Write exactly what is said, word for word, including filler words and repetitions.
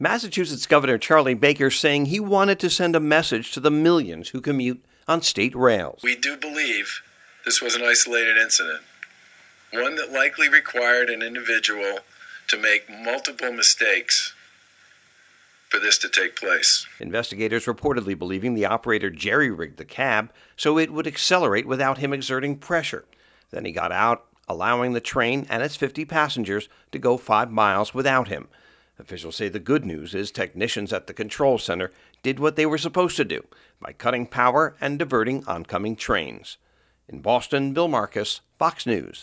Massachusetts Governor Charlie Baker saying he wanted to send a message to the millions who commute on state rails. We do believe this was an isolated incident, one that likely required an individual to make multiple mistakes for this to take place. Investigators reportedly believing the operator jerry-rigged the cab so it would accelerate without him exerting pressure. Then he got out, allowing the train and its fifty passengers to go five miles without him. Officials say the good news is technicians at the control center did what they were supposed to do by cutting power and diverting oncoming trains. In Boston, Bill Marcus, Fox News.